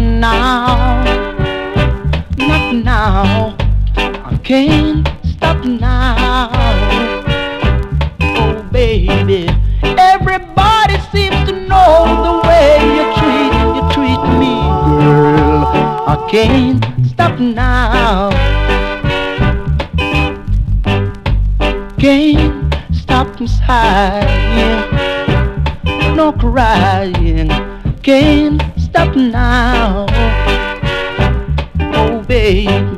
now, not now. I can't stop now. Oh baby, everybody seems to know the way you treat me, girl. I can't stop now. Can't stop inside, no crying. Can't stop now. Oh baby,